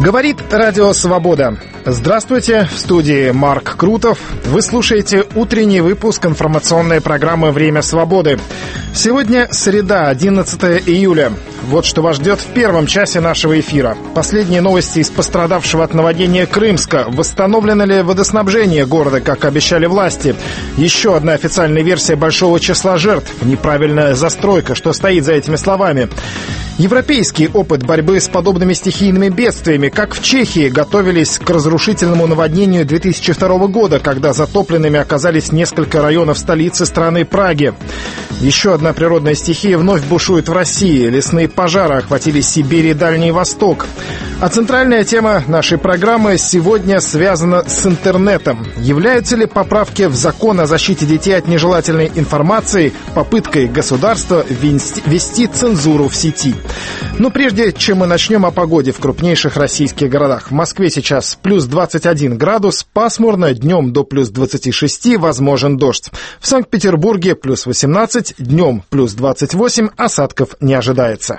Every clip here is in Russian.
Говорит Радио Свобода. Здравствуйте, в студии Марк Крутов. Вы слушаете утренний выпуск информационной программы «Время свободы». Сегодня среда, 11 июля. Вот что вас ждет в первом часе нашего эфира. Последние новости из пострадавшего от наводнения Крымска. Восстановлено ли водоснабжение города, как обещали власти? Еще одна официальная версия большого числа жертв. Неправильная застройка. Что стоит за этими словами? Европейский опыт борьбы с подобными стихийными бедствиями, как в Чехии готовились к разрушительному наводнению 2002 года, когда затопленными оказались несколько районов столицы страны Праги. Еще одна природная стихия вновь бушует в России. Лесные пожары охватили Сибирь и Дальний Восток. А центральная тема нашей программы сегодня связана с интернетом. Являются ли поправки в закон о защите детей от нежелательной информации попыткой государства ввести цензуру в сети? Но прежде чем мы начнем о погоде в крупнейших российских городах. В Москве сейчас плюс 21 градус, пасмурно, днем до плюс 26, возможен дождь. В Санкт-Петербурге плюс 18, днем плюс 28, осадков не ожидается.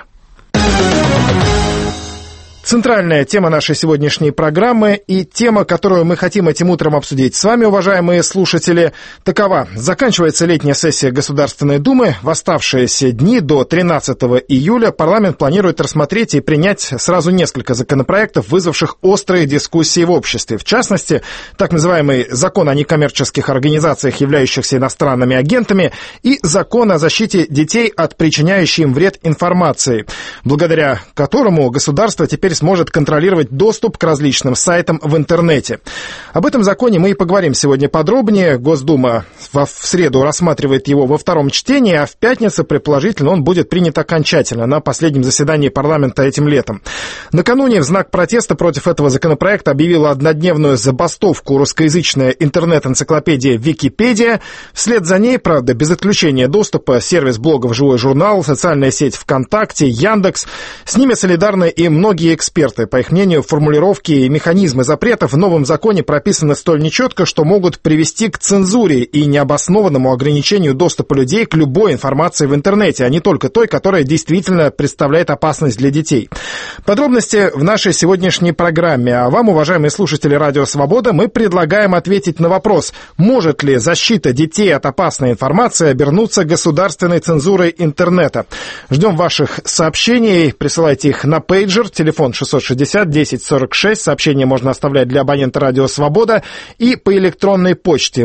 Центральная тема нашей сегодняшней программы и тема, которую мы хотим этим утром обсудить с вами, уважаемые слушатели, такова. Заканчивается летняя сессия Государственной Думы. В оставшиеся дни до 13 июля парламент планирует рассмотреть и принять сразу несколько законопроектов, вызвавших острые дискуссии в обществе. В частности, так называемый закон о некоммерческих организациях, являющихся иностранными агентами, и закон о защите детей от причиняющей им вред информации, благодаря которому государство теперь сможет контролировать доступ к различным сайтам в интернете. Об этом законе мы и поговорим сегодня подробнее. Госдума в среду рассматривает его во втором чтении, а в пятницу, предположительно, он будет принят окончательно на последнем заседании парламента этим летом. Накануне в знак протеста против этого законопроекта объявила однодневную забастовку русскоязычная интернет-энциклопедия Википедия. Вслед за ней, правда, без отключения доступа, сервис блогов «Живой журнал», социальная сеть ВКонтакте, Яндекс. С ними солидарны и многие эксперты. По их мнению, формулировки и механизмы запретов в новом законе прописаны столь нечетко, что могут привести к цензуре и необоснованному ограничению доступа людей к любой информации в интернете, а не только той, которая действительно представляет опасность для детей. Подробности в нашей сегодняшней программе. А вам, уважаемые слушатели Радио Свобода, мы предлагаем ответить на вопрос, может ли защита детей от опасной информации обернуться государственной цензурой интернета. Ждем ваших сообщений, присылайте их на пейджер, телефон 660-10-46. Сообщение можно оставлять для абонента Радио Свобода и по электронной почте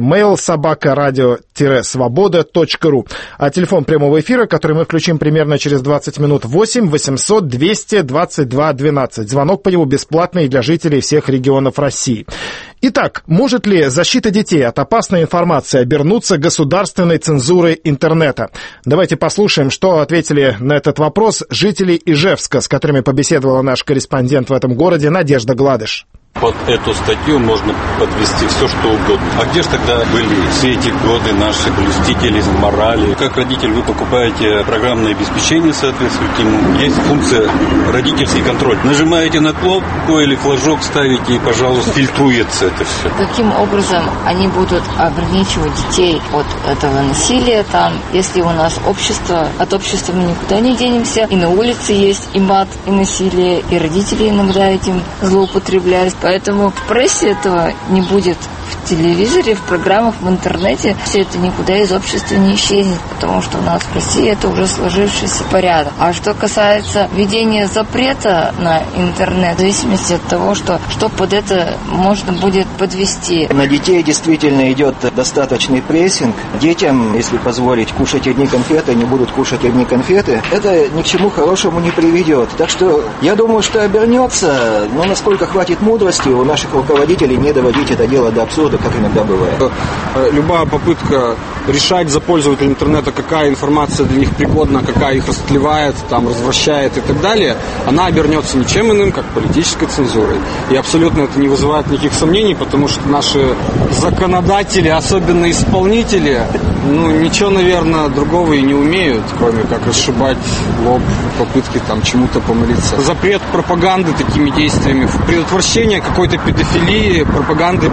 mail@radio-svoboda.ru. А телефон прямого эфира, который мы включим примерно через 20 минут, 8-800-222-12. Звонок по нему бесплатный для жителей всех регионов России. Итак, может ли защита детей от опасной информации обернуться государственной цензурой интернета? Давайте послушаем, что ответили на этот вопрос жители Ижевска, с которыми побеседовала наш корреспондент в этом городе Надежда Гладыш. Под эту статью можно подвести все, что угодно. А где же тогда были все эти годы наши блюстители морали? Как родитель вы покупаете программное обеспечение соответствующим? Есть функция родительский контроль. Нажимаете на кнопку или флажок ставите, и, пожалуйста, фильтруется это все. Каким образом они будут ограничивать детей от этого насилия там, если у нас общество, от общества мы никуда не денемся, и на улице есть и мат, и насилие, и родители иногда этим злоупотребляют. Поэтому в прессе этого не будет, в телевизоре, в программах, в интернете. Все это никуда из общества не исчезнет, потому что у нас в России это уже сложившийся порядок. А что касается введения запрета на интернет, в зависимости от того, что под это можно будет подвести. На детей действительно идет достаточный прессинг. Детям, если позволить кушать одни конфеты, они будут кушать одни конфеты. Это ни к чему хорошему не приведет. Так что я думаю, что обернется, но насколько хватит мудрости у наших руководителей не доводить это дело до абсурда, как иногда бывает. Любая попытка решать за пользователей интернета, какая информация для них пригодна, какая их растлевает, там, развращает и так далее, она обернется ничем иным, как политической цензурой. И абсолютно это не вызывает никаких сомнений, потому что наши законодатели, особенно исполнители, ничего, наверное, другого и не умеют, кроме как расшибать лоб, попытки там чему-то помолиться. Запрет пропаганды такими действиями, предотвращение какой-то педофилии, пропаганды педофилии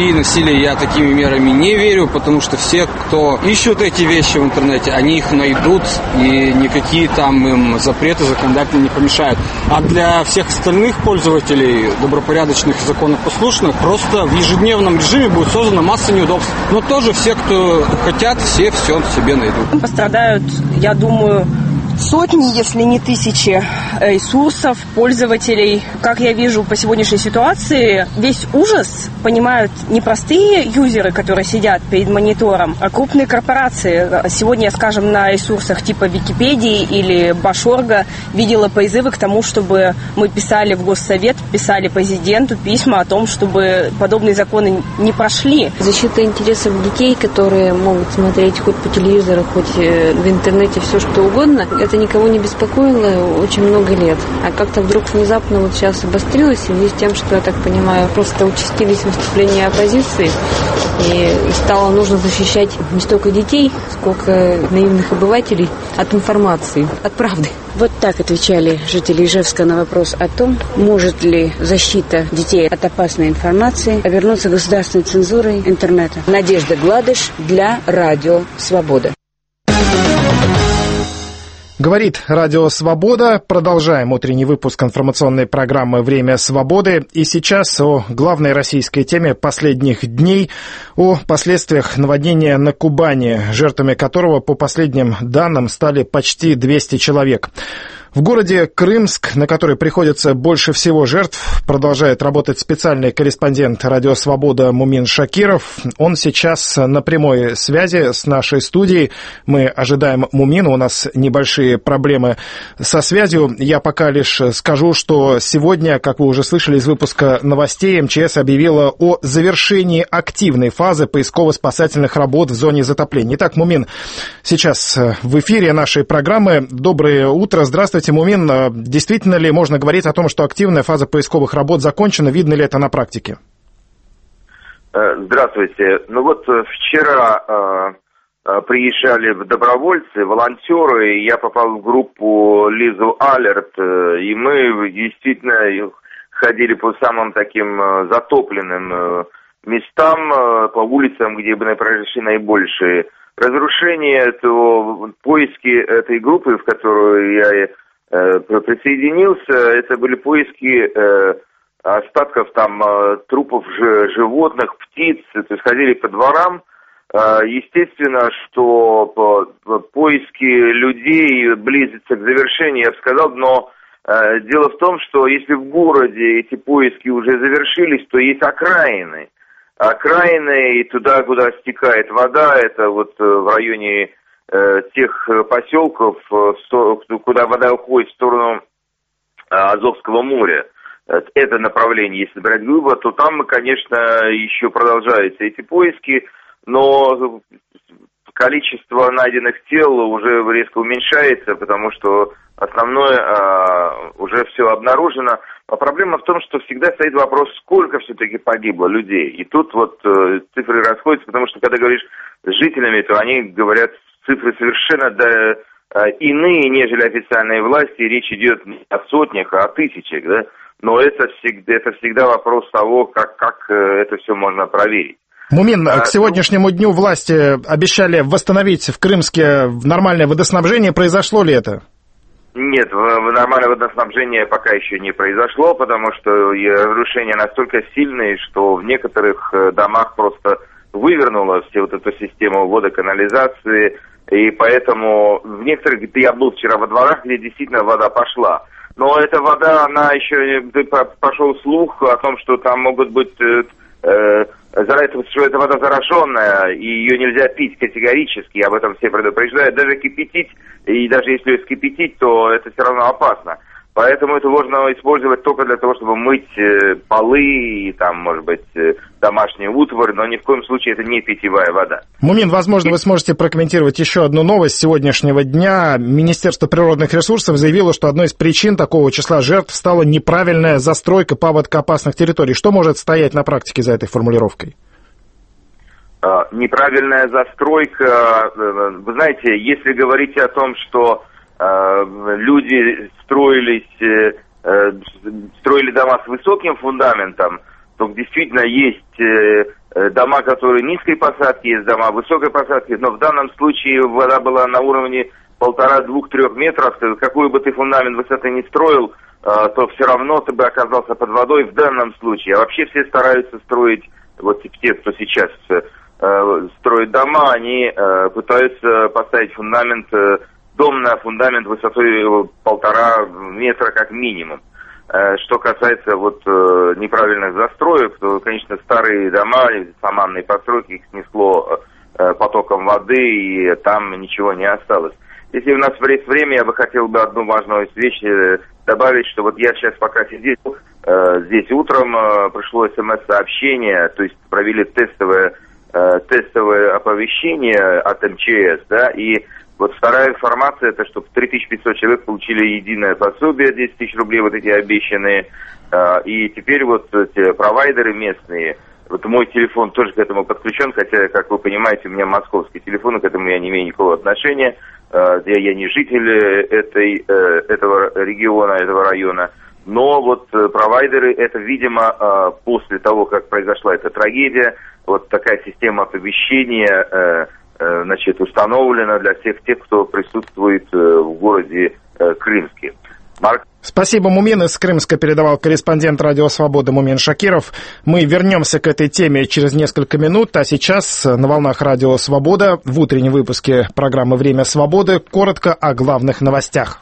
и насилие, я такими мерами не верю, потому что все, кто ищут эти вещи в интернете, они их найдут, и никакие там им запреты законодательно не помешают. А для всех остальных пользователей, добропорядочных и законопослушных, просто в ежедневном режиме будет создана масса неудобств. Но тоже все, кто хотят, все себе найдут. Пострадают, я думаю, сотни, если не тысячи ресурсов, пользователей. Как я вижу по сегодняшней ситуации, весь ужас понимают не простые юзеры, которые сидят перед монитором, а крупные корпорации. Сегодня, скажем, на ресурсах типа Википедии или Башорга видела призывы к тому, чтобы мы писали в Госсовет, писали президенту письма о том, чтобы подобные законы не прошли. Защита интересов детей, которые могут смотреть хоть по телевизору, хоть в интернете, все что угодно, это никого не беспокоило очень много лет. А как-то вдруг внезапно вот сейчас обострилось в связи с тем, что, я так понимаю, просто участились выступления оппозиции, и стало нужно защищать не столько детей, сколько наивных обывателей от информации, от правды. Вот так отвечали жители Ижевска на вопрос о том, может ли защита детей от опасной информации обернуться государственной цензурой интернета. Надежда Гладыш для Радио Свобода. Говорит Радио Свобода. Продолжаем утренний выпуск информационной программы «Время свободы». И сейчас о главной российской теме последних дней, о последствиях наводнения на Кубани, жертвами которого, по последним данным, стали почти 200 человек. В городе Крымск, на который приходится больше всего жертв, продолжает работать специальный корреспондент «Радио Свобода» Мумин Шакиров. Он сейчас на прямой связи с нашей студией. Мы ожидаем Мумина, у нас небольшие проблемы со связью. Я пока лишь скажу, что сегодня, как вы уже слышали из выпуска новостей, МЧС объявила о завершении активной фазы поисково-спасательных работ в зоне затопления. Итак, Мумин сейчас в эфире нашей программы. Доброе утро, здравствуйте. Мумин, действительно ли можно говорить о том, что активная фаза поисковых работ закончена? Видно ли это на практике? Здравствуйте. Ну вот вчера приезжали добровольцы, волонтеры, и я попал в группу Лизу Алерт, и мы действительно ходили по самым таким затопленным местам, по улицам, где бы произошли наибольшие разрушения. То поиски этой группы, в которую я присоединился, это были поиски остатков там трупов животных, птиц, то есть ходили по дворам. Естественно, что поиски людей близятся к завершению, я бы сказал, но дело в том, что если в городе эти поиски уже завершились, то есть окраины. Окраины и туда, куда стекает вода, это вот в районе тех поселков, куда вода уходит в сторону Азовского моря, это направление, если брать глубоко, то там, конечно, еще продолжаются эти поиски, но количество найденных тел уже резко уменьшается, потому что основное уже все обнаружено. А проблема в том, что всегда стоит вопрос, сколько все-таки погибло людей. И тут вот цифры расходятся, потому что когда говоришь с жителями, то они говорят цифры совершенно иные, нежели официальные власти. Речь идет не о сотнях, а о тысячах, да? Но это всегда вопрос того, как это все можно проверить. Мумин, к сегодняшнему дню власти обещали восстановить в Крымске нормальное водоснабжение. Произошло ли это? Нет, нормальное водоснабжение пока еще не произошло, потому что разрушения настолько сильные, что в некоторых домах просто вывернуло всю вот эту систему водоканализации, и поэтому в некоторых, я был вчера во дворах, где действительно вода пошла. Но эта вода, она еще, пошел слух о том, что там могут быть, что эта вода зараженная, и ее нельзя пить категорически, об этом все предупреждают. Даже кипятить, и даже если ее скипятить, то это все равно опасно. Поэтому это можно использовать только для того, чтобы мыть полы и там, может быть, домашнюю утварь, но ни в коем случае это не питьевая вода. Мумин, возможно, вы сможете прокомментировать еще одну новость сегодняшнего дня. Министерство природных ресурсов заявило, что одной из причин такого числа жертв стала неправильная застройка паводкоопасных территорий. Что может стоять на практике за этой формулировкой? Неправильная застройка. Вы знаете, если говорить о том, что люди строили дома с высоким фундаментом, то действительно есть дома, которые низкой посадки, есть дома высокой посадки, но в данном случае вода была на уровне 1,5-2-3 метров. Какой бы ты фундамент высоты не строил, то все равно ты бы оказался под водой в данном случае. А вообще все стараются строить, вот те, кто сейчас строит дома, они пытаются поставить фундамент, дом на фундамент высотой 1,5 метра как минимум. Что касается вот неправильных застроек, то, конечно, старые дома, саманные постройки, их снесло потоком воды, и там ничего не осталось. Если у нас есть время, я бы хотел бы одну важную вещь добавить, что вот я сейчас пока сидел, здесь утром пришло СМС-сообщение, то есть провели тестовое оповещение от МЧС, да, и вот вторая информация, это что 3500 человек получили единое пособие, 10 тысяч рублей, вот эти обещанные, и теперь вот эти провайдеры местные, вот мой телефон тоже к этому подключен, хотя, как вы понимаете, у меня московский телефон, и к этому я не имею никакого отношения, я не житель этого региона, этого района, но вот провайдеры, это, видимо, после того, как произошла эта трагедия, вот такая система оповещения, значит, установлена для всех тех, кто присутствует в городе Крымске. Спасибо, Мумин. Из Крымска передавал корреспондент «Радио Свобода» Мумин Шакиров. Мы вернемся к этой теме через несколько минут, а сейчас на волнах «Радио Свобода» в утреннем выпуске программы «Время свободы» коротко о главных новостях.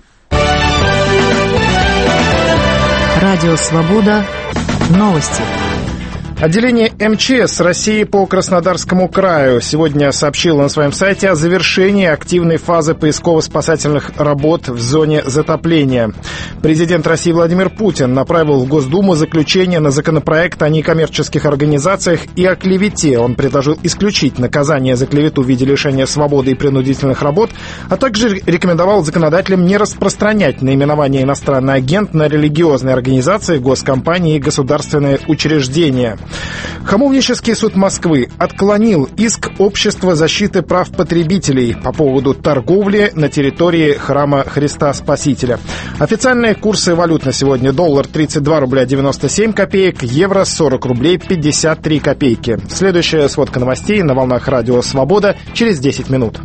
«Радио Свобода». Новости. Отделение МЧС России по Краснодарскому краю сегодня сообщило на своем сайте о завершении активной фазы поисково-спасательных работ в зоне затопления. Президент России Владимир Путин направил в Госдуму заключение на законопроект о некоммерческих организациях и о клевете. Он предложил исключить наказание за клевету в виде лишения свободы и принудительных работ, а также рекомендовал законодателям не распространять наименование «иностранный агент» на религиозные организации, госкомпании и государственные учреждения. Хамовнический суд Москвы отклонил иск Общества защиты прав потребителей по поводу торговли на территории храма Христа Спасителя. Официальные курсы валют на сегодня: доллар 32 рубля 97 копеек, евро 40 рублей 53 копейки. Следующая сводка новостей на волнах «Радио Свобода» через 10 минут.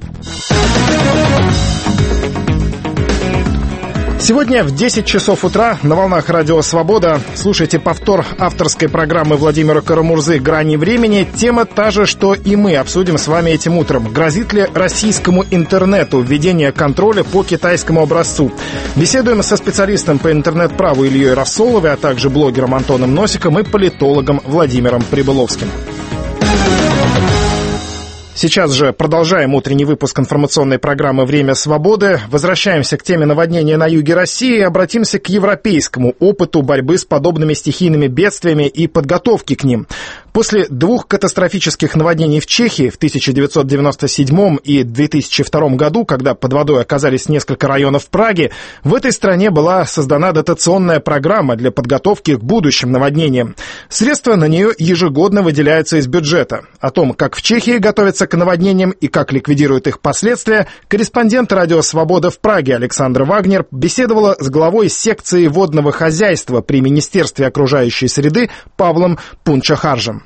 Сегодня в 10 часов утра на волнах «Радио Свобода» слушайте повтор авторской программы Владимира Карамурзы «Грани времени». Тема та же, что и мы обсудим с вами этим утром. Грозит ли российскому интернету введение контроля по китайскому образцу? Беседуем со специалистом по интернет-праву Ильей Рассоловой, а также блогером Антоном Носиком и политологом Владимиром Прибыловским. Сейчас же продолжаем утренний выпуск информационной программы «Время свободы». Возвращаемся к теме наводнения на юге России и обратимся к европейскому опыту борьбы с подобными стихийными бедствиями и подготовки к ним. После двух катастрофических наводнений в Чехии в 1997 и 2002 году, когда под водой оказались несколько районов Праги, в этой стране была создана дотационная программа для подготовки к будущим наводнениям. Средства на нее ежегодно выделяются из бюджета. О том, как в Чехии готовятся к наводнениям и как ликвидируют их последствия, корреспондент «Радио Свобода» в Праге Александра Вагнер беседовала с главой секции водного хозяйства при Министерстве окружающей среды Павлом Пунчахаржем.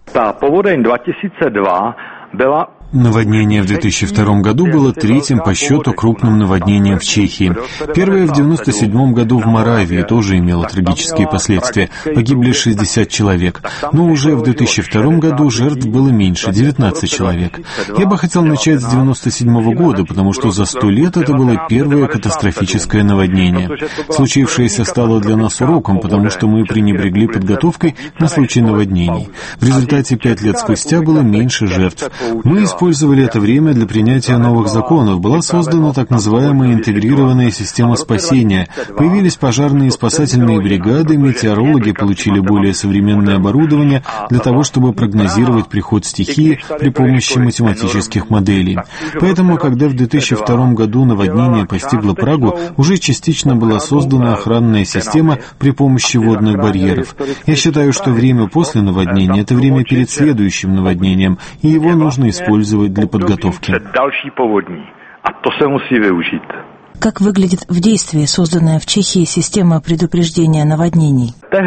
Наводнение в 2002 году было третьим по счету крупным наводнением в Чехии. Первое в 1997 году в Моравии тоже имело трагические последствия. Погибли 60 человек. Но уже в 2002 году жертв было меньше, 19 человек. Я бы хотел начать с 1997 года, потому что за 100 лет это было первое катастрофическое наводнение. Случившееся стало для нас уроком, потому что мы пренебрегли подготовкой на случай наводнений. В результате 5 лет спустя было меньше жертв. Мы использовали это время для принятия новых законов. Была создана так называемая интегрированная система спасения. Появились пожарные и спасательные бригады, метеорологи получили более современное оборудование для того, чтобы прогнозировать приход стихии при помощи математических моделей. Поэтому, когда в 2002 году наводнение постигло Прагу, уже частично была создана охранная система при помощи водных барьеров. Я считаю, что время после наводнения — это время перед следующим наводнением, и его нужно использовать для подготовки. Как выглядит в действии созданная в Чехии система предупреждения наводнений? В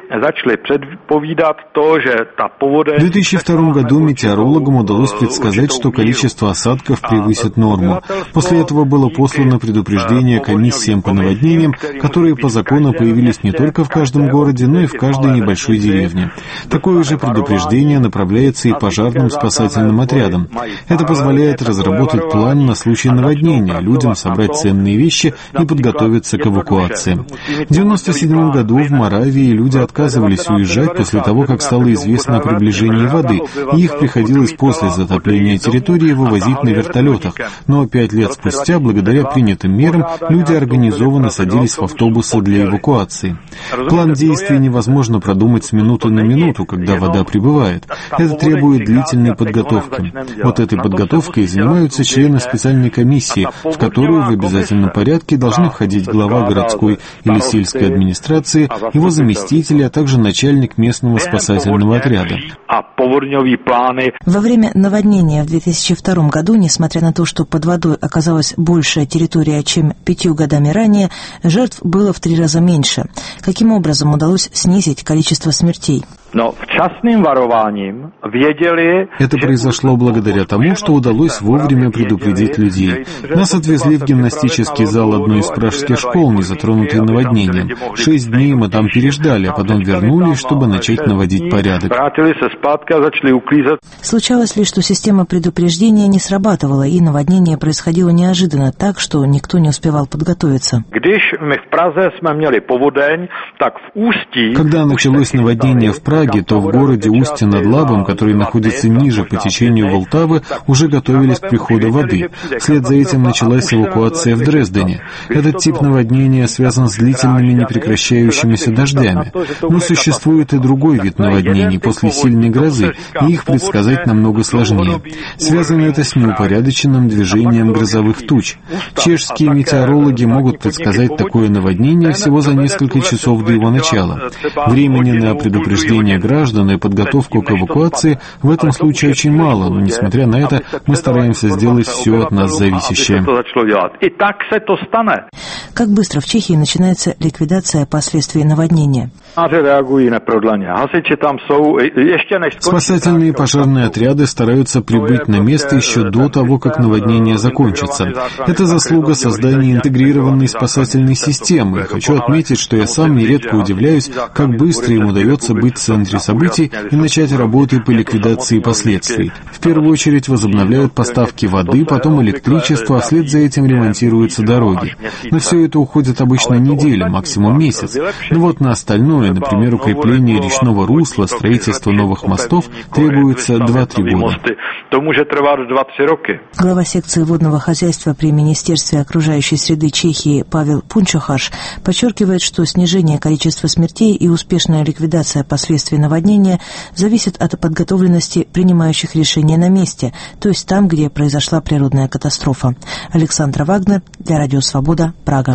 2002 году метеорологам удалось предсказать, что количество осадков превысит норму. После этого было послано предупреждение комиссиям по наводнениям, которые по закону появились не только в каждом городе, но и в каждой небольшой деревне. Такое же предупреждение направляется и пожарным спасательным отрядам. Это позволяет разработать план на случай наводнения, людям собрать ценные вещи и подготовиться к эвакуации. В 1997 году в Моравии люди отказывались уезжать после того, как стало известно о приближении воды, и их приходилось после затопления территории вывозить на вертолетах. Но 5 лет спустя, благодаря принятым мерам, люди организованно садились в автобусы для эвакуации. План действий невозможно продумать с минуты на минуту, когда вода прибывает. Это требует длительной подготовки. Вот этой подготовкой занимаются члены специальной комиссии, в которую в обязательном порядке должны входить глава городской или сельской администрации, его заместители, а также начальник местного спасательного отряда. Во время наводнения в 2002 году, несмотря на то, что под водой оказалась большая территория, чем 5 годами ранее, жертв было в 3 раза меньше. Каким образом удалось снизить количество смертей? Это произошло благодаря тому, что удалось вовремя предупредить людей. Нас отвезли в гимнастический зал одной из пражских школ, не затронутой наводнением. 6 дней мы там переждали, а потом вернулись, чтобы начать наводить порядок. Случалось ли, что система предупреждения не срабатывала, и наводнение происходило неожиданно так, что никто не успевал подготовиться? Когда началось наводнение в Праге, то в городе Устье над Лабом, который находится ниже по течению Волтавы, уже готовились к приходу воды. Вслед за этим началась эвакуация в Дрездене. Этот тип наводнения связан с длительными непрекращающимися дождями. Но существует и другой вид наводнений после сильной грозы, и их предсказать намного сложнее. Связано это с неупорядоченным движением грозовых туч. Чешские метеорологи могут предсказать такое наводнение всего за несколько часов до его начала. Времени на предупреждение граждан и подготовку к эвакуации в этом случае очень мало, но, несмотря на это, мы стараемся сделать все от нас зависящее. Как быстро в Чехии начинается ликвидация последствий наводнения? Спасательные и пожарные отряды стараются прибыть на место еще до того, как наводнение закончится. Это заслуга создания интегрированной спасательной системы. Хочу отметить, что я сам нередко удивляюсь, как быстро им удается быть в центре событий и начать работы по ликвидации последствий. В первую очередь возобновляют поставки воды, потом электричество, а вслед за этим ремонтируются дороги. На все это уходит обычно неделя, максимум месяц. Но вот на остальное, например, укрепление речного русла, строительство новых мостов, требуется 2-3 года. Глава секции водного хозяйства при Министерстве окружающей среды Чехии Павел Пунчохаш подчеркивает, что снижение количества смертей и успешная ликвидация последствий наводнения зависит от подготовленности принимающих решения на месте, то есть там, где произошла природная катастрофа. Александра Вагнер для Радио Свобода, Прага.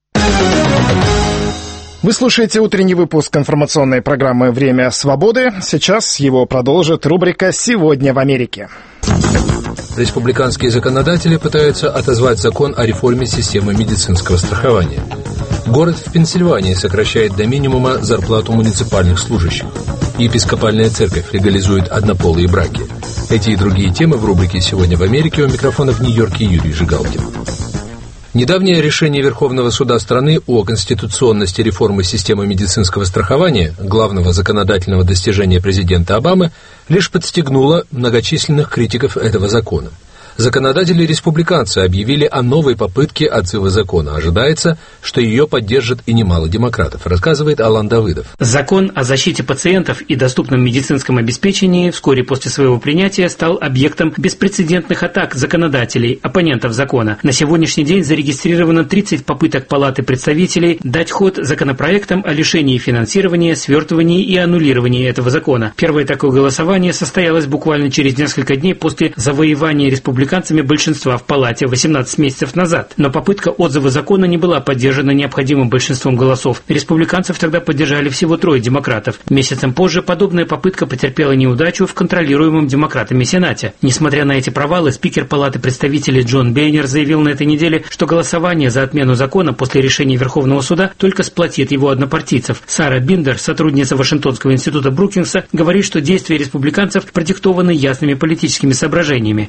Вы слушаете утренний выпуск информационной программы «Время свободы». Сейчас его продолжит рубрика «Сегодня в Америке». Республиканские законодатели пытаются отозвать закон о реформе системы медицинского страхования. Город в Пенсильвании сокращает до минимума зарплату муниципальных служащих. Епископальная церковь легализует однополые браки. Эти и другие темы в рубрике «Сегодня в Америке». У микрофона в Нью-Йорке Юрий Жигалкин. Недавнее решение Верховного суда страны о конституционности реформы системы медицинского страхования, главного законодательного достижения президента Обамы, лишь подстегнуло многочисленных критиков этого закона. Законодатели-республиканцы объявили о новой попытке отзыва закона. Ожидается, что ее поддержит и немало демократов, рассказывает Алан Давыдов. Закон о защите пациентов и доступном медицинском обеспечении вскоре после своего принятия стал объектом беспрецедентных атак законодателей, оппонентов закона. На сегодняшний день зарегистрировано 30 попыток Палаты представителей дать ход законопроектам о лишении финансирования, свертывании и аннулировании этого закона. Первое такое голосование состоялось буквально через несколько дней после завоевания республиканцев республиканцами большинства в палате 18 месяцев назад. Но попытка отзыва закона не была поддержана необходимым большинством голосов. Республиканцев тогда поддержали всего 3 демократов. Месяцем позже подобная попытка потерпела неудачу в контролируемом демократами Сенате. Несмотря на эти провалы, спикер Палаты представителей Джон Бейнер заявил на этой неделе, что голосование за отмену закона после решения Верховного суда только сплотит его однопартийцев. Сара Биндер, сотрудница Вашингтонского института Брукингса, говорит, что действия республиканцев продиктованы ясными политическими соображениями.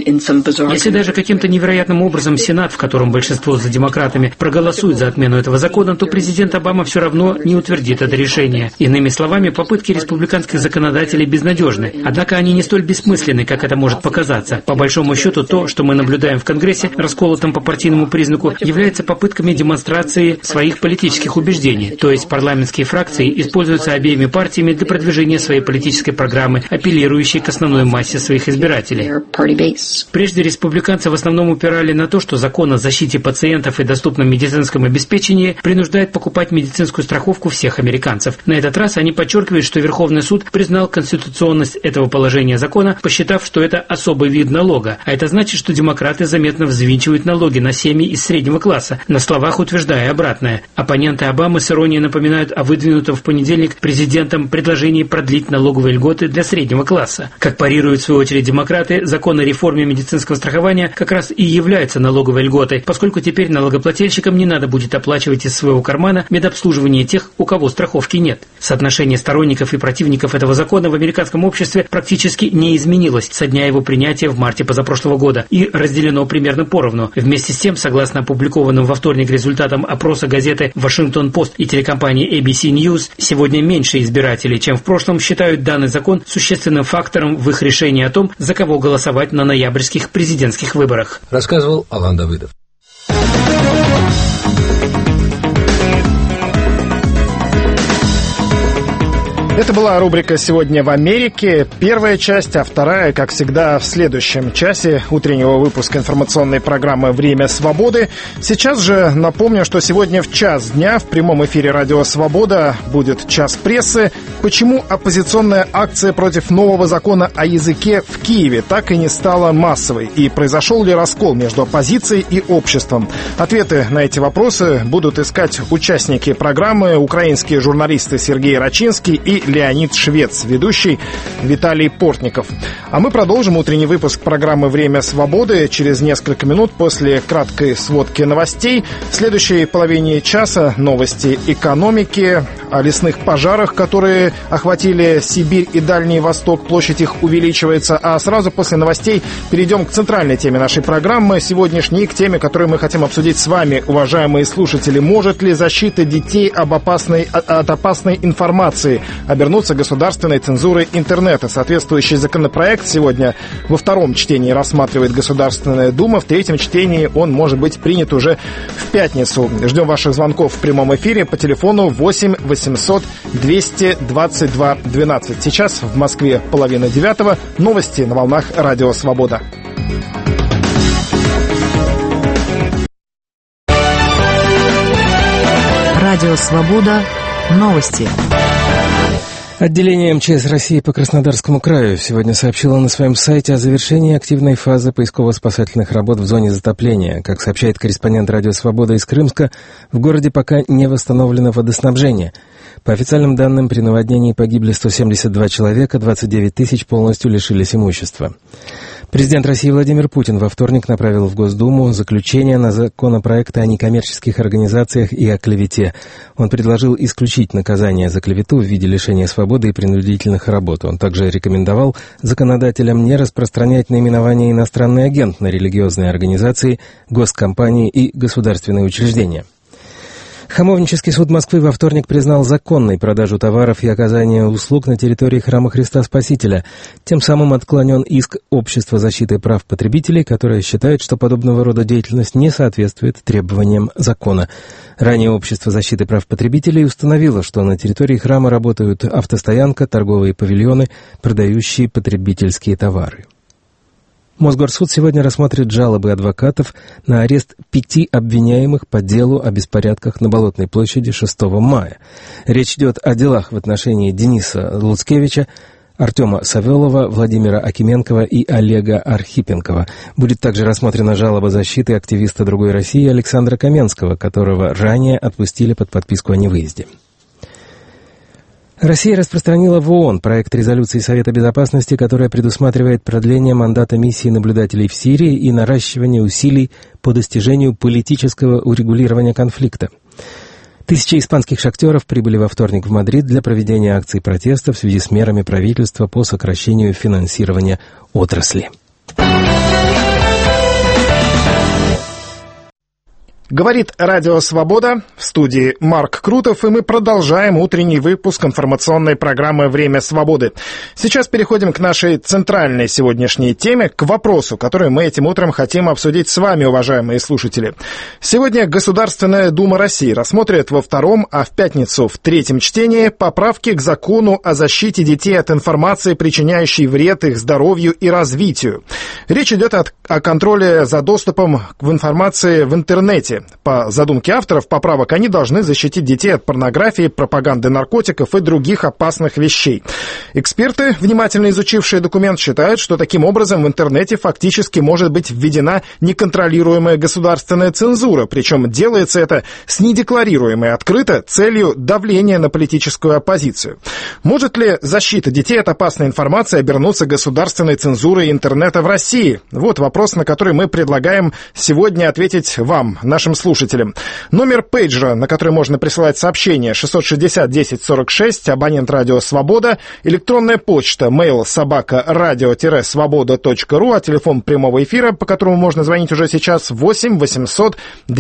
Если даже каким-то невероятным образом Сенат, в котором большинство за демократами, проголосует за отмену этого закона, то президент Обама все равно не утвердит это решение. Иными словами, попытки республиканских законодателей безнадежны. Однако они не столь бессмысленны, как это может показаться. По большому счету, то, что мы наблюдаем в Конгрессе, расколотом по партийному признаку, является попытками демонстрации своих политических убеждений. То есть парламентские фракции используются обеими партиями для продвижения своей политической программы, апеллирующей к основной массе своих избирателей. Прежде республиканцы в основном упирали на то, что закон о защите пациентов и доступном медицинском обеспечении принуждает покупать медицинскую страховку всех американцев. На этот раз они подчеркивают, что Верховный суд признал конституционность этого положения закона, посчитав, что это особый вид налога. А это значит, что демократы заметно взвинчивают налоги на семьи из среднего класса, на словах утверждая обратное. Оппоненты Обамы с иронией напоминают о выдвинутом в понедельник президентом предложении продлить налоговые льготы для среднего класса. Как парируют в свою очередь демократы, закон о реформе медицинского страхования как раз и является налоговой льготой, поскольку теперь налогоплательщикам не надо будет оплачивать из своего кармана медобслуживание тех, у кого страховки нет. Соотношение сторонников и противников этого закона в американском обществе практически не изменилось со дня его принятия в марте позапрошлого года и разделено примерно поровну. Вместе с тем, согласно опубликованным во вторник результатам опроса газеты «Вашингтон-Пост» и телекомпании ABC News, сегодня меньше избирателей, чем в прошлом, считают данный закон существенным фактором в их решении о том, за кого голосовать на ноябрьских президентских выборах. Рассказывал Алан Давыдов. Это была рубрика «Сегодня в Америке». Первая часть, а вторая, как всегда, в следующем часе утреннего выпуска информационной программы «Время свободы». Сейчас же напомню, что сегодня в час дня в прямом эфире «Радио Свобода» будет час прессы. Почему оппозиционная акция против нового закона о языке в Киеве так и не стала массовой? И произошел ли раскол между оппозицией и обществом? Ответы на эти вопросы будут искать участники программы, украинские журналисты Сергей Рачинский и Леонид Швец, ведущий Виталий Портников. А мы продолжим утренний выпуск программы «Время свободы» через несколько минут после краткой сводки новостей. В следующей половине часа новости экономики, о лесных пожарах, которые охватили Сибирь и Дальний Восток. Площадь их увеличивается. А сразу после новостей перейдем к центральной теме нашей программы сегодняшней, к теме, которую мы хотим обсудить с вами, уважаемые слушатели. Может ли защита детей от опасной информации обернуться государственной цензурой интернета? Соответствующий законопроект сегодня во втором чтении рассматривает Государственная Дума. В третьем чтении он может быть принят уже в пятницу. Ждем ваших звонков в прямом эфире по телефону 8 800 222 12. Сейчас в Москве 8:30. Новости на волнах Радио Свобода. Радио Свобода. Новости. Отделение МЧС России по Краснодарскому краю сегодня сообщило на своем сайте о завершении активной фазы поисково-спасательных работ в зоне затопления. Как сообщает корреспондент «Радио Свобода» из Крымска, в городе пока не восстановлено водоснабжение. По официальным данным, при наводнении погибли 172 человека, 29 тысяч полностью лишились имущества. Президент России Владимир Путин во вторник направил в Госдуму заключение на законопроект о некоммерческих организациях и о клевете. Он предложил исключить наказание за клевету в виде лишения свободы и принудительных работ. Он также рекомендовал законодателям не распространять наименование «иностранный агент» на религиозные организации, госкомпании и государственные учреждения. Хамовнический суд Москвы во вторник признал законной продажу товаров и оказание услуг на территории Храма Христа Спасителя. Тем самым отклонен иск Общества защиты прав потребителей, которое считает, что подобного рода деятельность не соответствует требованиям закона. Ранее Общество защиты прав потребителей установило, что на территории храма работают автостоянка, торговые павильоны, продающие потребительские товары. Мосгорсуд сегодня рассмотрит жалобы адвокатов на арест 5 обвиняемых по делу о беспорядках на Болотной площади 6 мая. Речь идет о делах в отношении Дениса Луцкевича, Артема Савелова, Владимира Акименкова и Олега Архипенкова. Будет также рассмотрена жалоба защиты активиста «Другой России» Александра Каменского, которого ранее отпустили под подписку о невыезде. Россия распространила в ООН проект резолюции Совета Безопасности, которая предусматривает продление мандата миссии наблюдателей в Сирии и наращивание усилий по достижению политического урегулирования конфликта. Тысячи испанских шахтеров прибыли во вторник в Мадрид для проведения акций протеста в связи с мерами правительства по сокращению финансирования отрасли. Говорит Радио Свобода, в студии Марк Крутов, и мы продолжаем утренний выпуск информационной программы «Время свободы». Сейчас переходим к нашей центральной сегодняшней теме, к вопросу, который мы этим утром хотим обсудить с вами, уважаемые слушатели. Сегодня Государственная Дума России рассмотрит во втором, а в пятницу в третьем чтении поправки к закону о защите детей от информации, причиняющей вред их здоровью и развитию. Речь идет о контроле за доступом к информации в интернете. По задумке авторов поправок, они должны защитить детей от порнографии, пропаганды наркотиков и других опасных вещей. Эксперты, внимательно изучившие документ, считают, что таким образом в интернете фактически может быть введена неконтролируемая государственная цензура, причем делается это с недекларируемой открыто целью давления на политическую оппозицию. Может ли защита детей от опасной информации обернуться государственной цензурой интернета в России? Вот вопрос, на который мы предлагаем сегодня ответить вам, нашим слушателям. Номер пейджера, на который можно присылать сообщения, 660-1046, абонент «Радио Свобода», электронная почта mail@radio-svoboda.ru, а телефон прямого эфира, по которому можно звонить уже сейчас, 8 800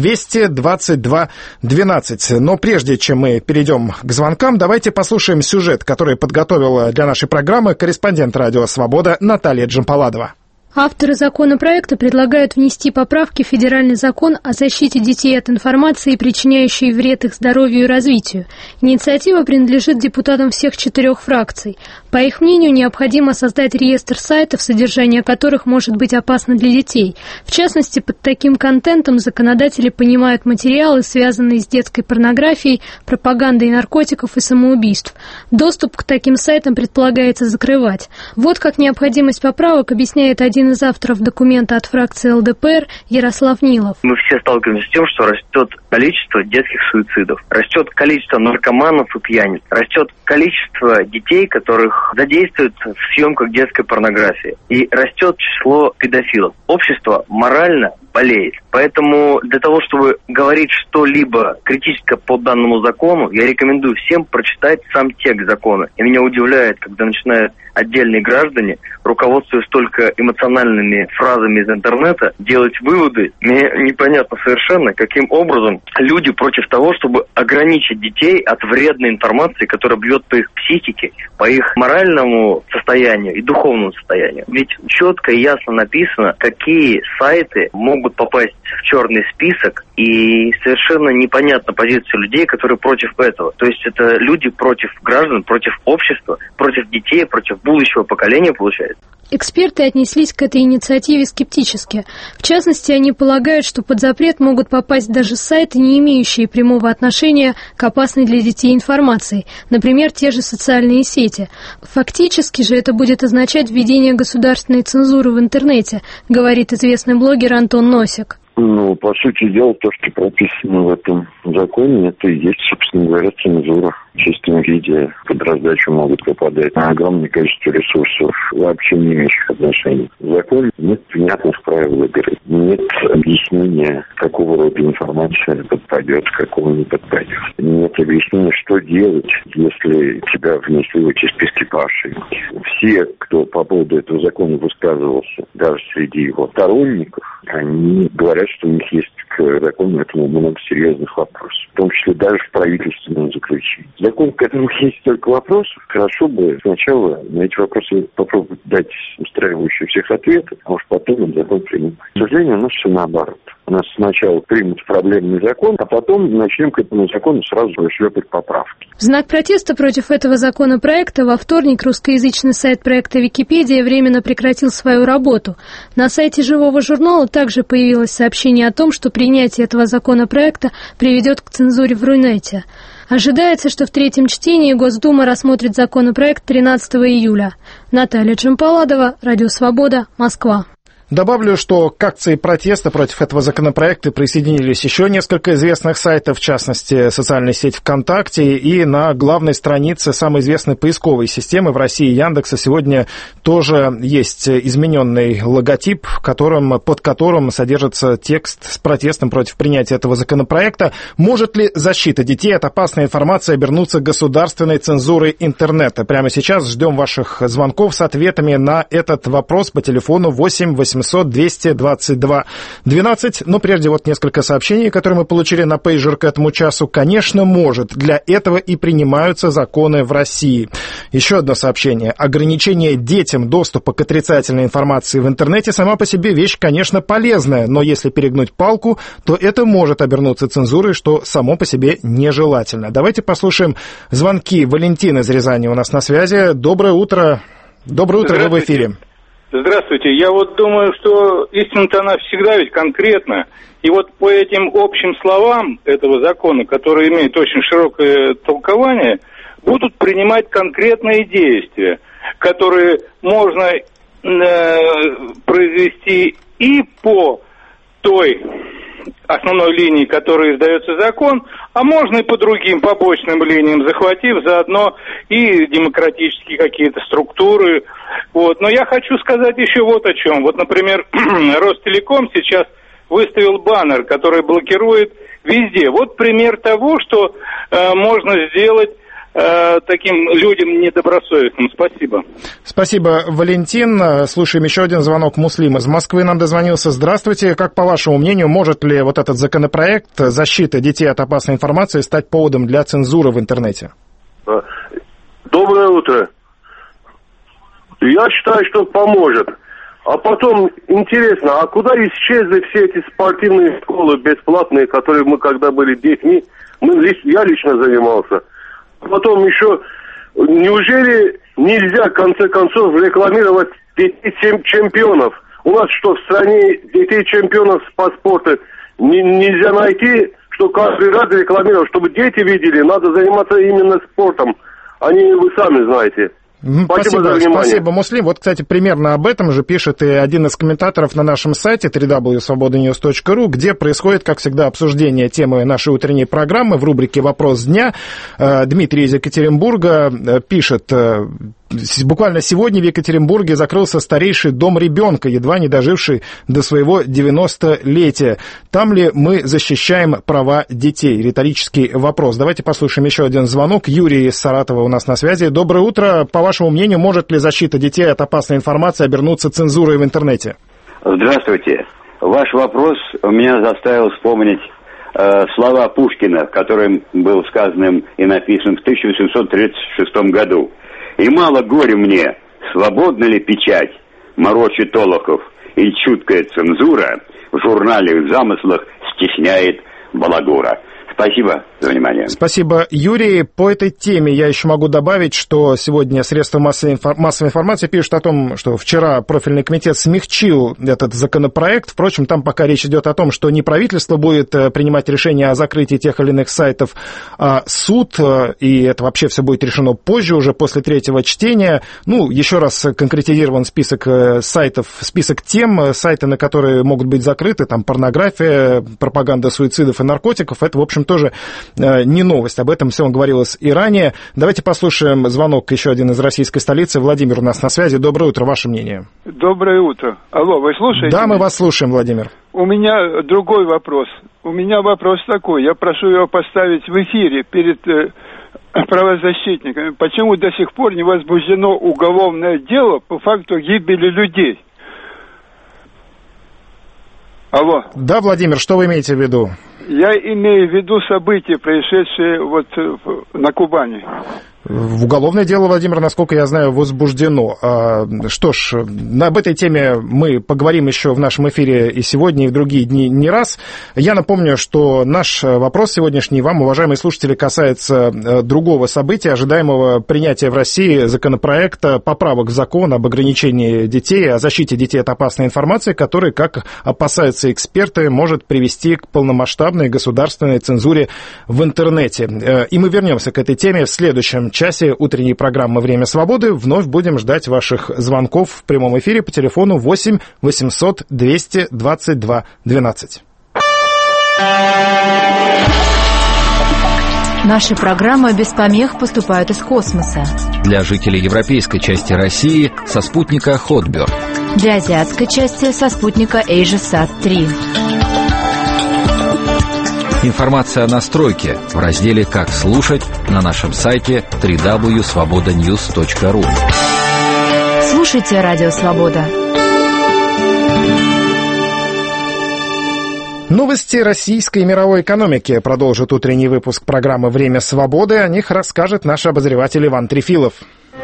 222 12. Но прежде чем мы перейдем к звонкам, давайте послушаем сюжет, который подготовила для нашей программы корреспондент «Радио Свобода» Наталья Джампаладова. Авторы законопроекта предлагают внести поправки в Федеральный закон о защите детей от информации, причиняющей вред их здоровью и развитию. Инициатива принадлежит депутатам всех 4 фракций. По их мнению, необходимо создать реестр сайтов, содержание которых может быть опасно для детей. В частности, под таким контентом законодатели понимают материалы, связанные с детской порнографией, пропагандой наркотиков и самоубийств. Доступ к таким сайтам предполагается закрывать. Вот как необходимость поправок объясняет один из авторов документа от фракции ЛДПР Ярослав Нилов. Мы все сталкиваемся с тем, что растет количество детских суицидов, растет количество наркоманов и пьяниц, растет количество детей, которых задействуют в съемках детской порнографии, и растет число педофилов. Общество морально болеет. Поэтому для того, чтобы говорить что-либо критическое по данному закону, я рекомендую всем прочитать сам текст закона. И меня удивляет, когда начинают отдельные граждане, руководствуясь только эмоциональными фразами из интернета, делать выводы. Мне непонятно совершенно, каким образом люди против того, чтобы ограничить детей от вредной информации, которая бьет по их психике, по их моральному состоянию и духовному состоянию. Ведь четко и ясно написано, какие сайты могут попасть в черный список, и совершенно непонятна позиция людей, которые против этого. То есть это люди против граждан, против общества, против детей, против будущего поколения, получается. Эксперты отнеслись к этой инициативе скептически. В частности, они полагают, что под запрет могут попасть даже сайты, не имеющие прямого отношения к опасной для детей информации, например, те же социальные сети. Фактически же это будет означать введение государственной цензуры в интернете, говорит известный блогер Антон Носик. Ну, по сути дела, то, что прописано в этом законе, это и есть, собственно говоря, цензура. В чистом виде под раздачу могут попадать на огромное количество ресурсов, вообще не имеющих отношения. В законе нет внятных правил игры, нет объяснения, какого рода информация подпадет, какого не подпадет. Нет объяснения, что делать, если тебя внесли в эти списки по ошибке. Все, кто по поводу этого закона высказывался, даже среди его сторонников, они говорят, что у них есть к закону этому много серьезных вопросов, в том числе даже в правительственном заключении. Закон, к которому есть столько вопросов, хорошо бы сначала на эти вопросы попробовать дать устраивающие всех ответы, а уж потом этот закон принять. К сожалению, у нас все наоборот. у нас сначала примут проблемный закон, а потом начнем к этому закону сразу шлепать поправки. В знак протеста против этого законопроекта во вторник русскоязычный сайт проекта Википедия временно прекратил свою работу. На сайте «Живого журнала» также появилось сообщение о том, что принятие этого законопроекта приведет к цензуре в Рунете. Ожидается, что в третьем чтении Госдума рассмотрит законопроект 13 июля. Наталья Чемпаладова, Радио Свобода, Москва. Добавлю, что к акции протеста против этого законопроекта присоединились еще несколько известных сайтов, в частности, социальная сеть ВКонтакте, и на главной странице самой известной поисковой системы в России Яндекса сегодня тоже есть измененный логотип, под которым содержится текст с протестом против принятия этого законопроекта. Может ли защита детей от опасной информации обернуться государственной цензурой интернета? Прямо сейчас ждем ваших звонков с ответами на этот вопрос по телефону 8 800 222 12. Но прежде вот несколько сообщений, которые мы получили на пейджер к этому часу. Конечно, может. Для этого и принимаются законы в России. Еще одно сообщение. Ограничение детям доступа к отрицательной информации в интернете сама по себе вещь, конечно, полезная, но если перегнуть палку, то это может обернуться цензурой, что само по себе нежелательно. Давайте послушаем звонки. Валентин из Рязани у нас на связи. Доброе утро. Доброе утро, вы в эфире. Здравствуйте. Я вот думаю, что истина-то она всегда ведь конкретна. И вот по этим общим словам этого закона, который имеет очень широкое толкование, будут принимать конкретные действия, которые можно произвести и по той основной линии, которой издается закон, а можно и по другим побочным линиям, захватив заодно и демократические какие-то структуры. Вот. Но я хочу сказать еще вот о чем. Вот, например, Ростелеком сейчас выставил баннер, который блокирует везде. Вот пример того, что можно сделать таким людям недобросовестным. Спасибо. Спасибо, Валентин. Слушаем еще один звонок. Муслим из Москвы нам дозвонился. Здравствуйте. Как, по вашему мнению, может ли вот этот законопроект защиты детей от опасной информации стать поводом для цензуры в интернете? Доброе утро. Я считаю, что поможет. А потом, интересно, а куда исчезли все эти спортивные школы бесплатные, которые мы когда были детьми, я лично занимался. Потом еще, неужели нельзя, в конце концов, рекламировать детей чемпионов? У нас что, в стране детей чемпионов по спорту нельзя найти, что каждый раз рекламировать, чтобы дети видели, надо заниматься именно спортом, а не вы сами знаете. Спасибо за внимание. Спасибо, Муслим. Вот, кстати, примерно об этом же пишет и один из комментаторов на нашем сайте www.svobodanews.ru, где происходит, как всегда, обсуждение темы нашей утренней программы в рубрике «Вопрос дня». Дмитрий из Екатеринбурга пишет: буквально сегодня в Екатеринбурге закрылся старейший дом ребенка, едва не доживший до своего 90-летия. Там ли мы защищаем права детей? Риторический вопрос. Давайте послушаем еще один звонок. Юрий из Саратова у нас на связи. Доброе утро. По вашему мнению, может ли защита детей от опасной информации обернуться цензурой в интернете? Здравствуйте. Ваш вопрос меня заставил вспомнить слова Пушкина, которым был сказанным и написан в 1836 году. «И мало горя мне, свободна ли печать, морочит Олохов, и чуткая цензура в журнале в замыслах стесняет балагура». Спасибо за внимание. Спасибо, Юрий. По этой теме я еще могу добавить, что сегодня средства массовой информации пишут о том, что вчера профильный комитет смягчил этот законопроект. Впрочем, там пока речь идет о том, что не правительство будет принимать решение о закрытии тех или иных сайтов, а суд, и это вообще все будет решено позже, уже после третьего чтения. Ну, еще раз конкретизирован список сайтов, список тем, сайты, на которые могут быть закрыты, там порнография, пропаганда суицидов и наркотиков. Это, в общем, тоже не новость. Об этом все говорилось и ранее. Давайте послушаем звонок еще один из российской столицы. Владимир у нас на связи. Доброе утро. Ваше мнение? Доброе утро. Алло, вы слушаете? Да, мы вас слушаем, Владимир. У меня другой вопрос. У меня вопрос такой. Я прошу его поставить в эфире перед правозащитниками. Почему до сих пор не возбуждено уголовное дело по факту гибели людей? Алло. Да, Владимир, что вы имеете в виду? Я имею в виду события, происшедшие вот на Кубани. Уголовное дело, Владимир, насколько я знаю, возбуждено. Что ж, об этой теме мы поговорим еще в нашем эфире и сегодня, и в другие дни не раз. Я напомню, что наш вопрос сегодняшний вам, уважаемые слушатели, касается другого события, ожидаемого принятия в России законопроекта поправок в закон об ограничении детей, о защите детей от опасной информации, который, как опасаются эксперты, может привести к полномасштабной государственной цензуре в интернете. И мы вернемся к этой теме в следующем часе утренней программы «Время свободы». Вновь будем ждать ваших звонков в прямом эфире по телефону 8 800 222 12. Наши программы без помех поступают из космоса. Для жителей европейской части России со спутника Хотберг. Для азиатской части со спутника AsiaSat-3. Информация о настройке в разделе «Как слушать» на нашем сайте www.svobodanews.ru. Слушайте Радио Свобода. Новости российской и мировой экономики продолжит утренний выпуск программы «Время свободы». О них расскажет наш обозреватель Иван Трефилов.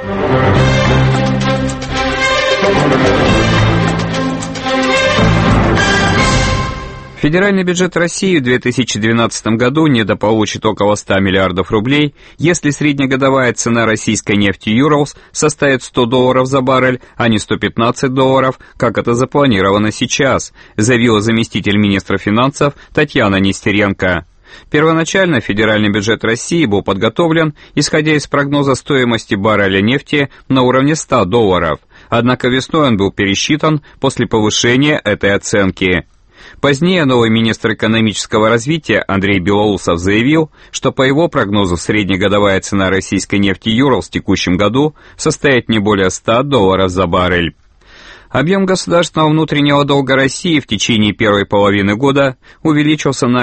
Федеральный бюджет России в 2012 году недополучит около 100 миллиардов рублей, если среднегодовая цена российской нефти Urals составит $100 за баррель, а не $115, как это запланировано сейчас, заявила заместитель министра финансов Татьяна Нестеренко. Первоначально федеральный бюджет России был подготовлен, исходя из прогноза стоимости барреля нефти на уровне $100, однако весной он был пересчитан после повышения этой оценки. Позднее новый министр экономического развития Андрей Белоусов заявил, что по его прогнозу среднегодовая цена российской нефти Urals в текущем году составит не более $100 за баррель. Объем государственного внутреннего долга России в течение первой половины года увеличился на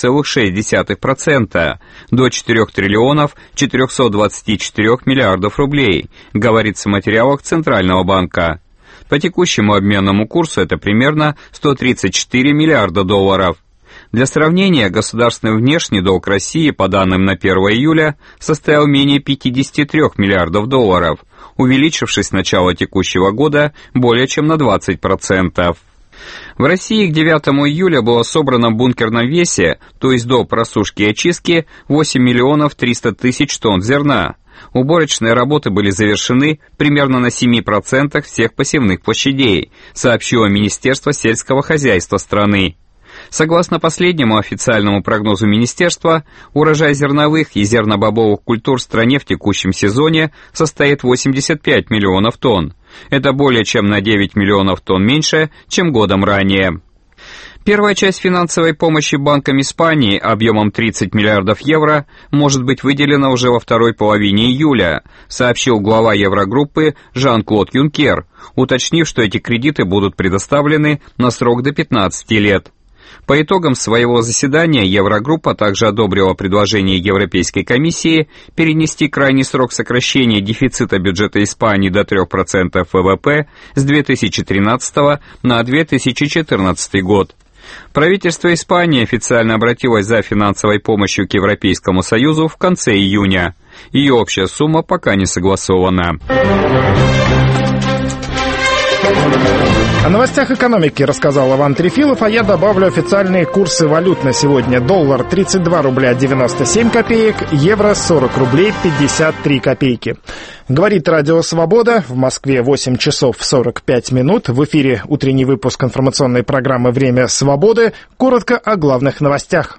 5,6% до 4 триллионов 424 миллиардов рублей, говорится в материалах Центрального банка. По текущему обменному курсу это примерно 134 миллиарда долларов. Для сравнения, государственный внешний долг России по данным на 1 июля составил менее 53 миллиардов долларов, увеличившись с начала текущего года более чем на 20%. В России к 9 июля было собрано в бункерном весе, то есть до просушки и очистки, 8 миллионов 300 тысяч тонн зерна. Уборочные работы были завершены примерно на 7% всех посевных площадей, сообщило Министерство сельского хозяйства страны. Согласно последнему официальному прогнозу министерства, урожай зерновых и зернобобовых культур в стране в текущем сезоне составит 85 миллионов тонн. Это более чем на 9 миллионов тонн меньше, чем годом ранее. Первая часть финансовой помощи банкам Испании объемом 30 миллиардов евро может быть выделена уже во второй половине июля, сообщил глава Еврогруппы Жан-Клод Юнкер, уточнив, что эти кредиты будут предоставлены на срок до 15 лет. По итогам своего заседания Еврогруппа также одобрила предложение Европейской комиссии перенести крайний срок сокращения дефицита бюджета Испании до 3% ВВП с 2013 на 2014 год. Правительство Испании официально обратилось за финансовой помощью к Европейскому Союзу в конце июня. Ее общая сумма пока не согласована. О новостях экономики рассказал Иван Трефилов, а я добавлю официальные курсы валют на сегодня. Доллар 32 рубля 97 копеек, евро 40 рублей 53 копейки. Говорит Радио Свобода. В Москве 8 часов 45 минут. В эфире утренний выпуск информационной программы «Время свободы». Коротко о главных новостях.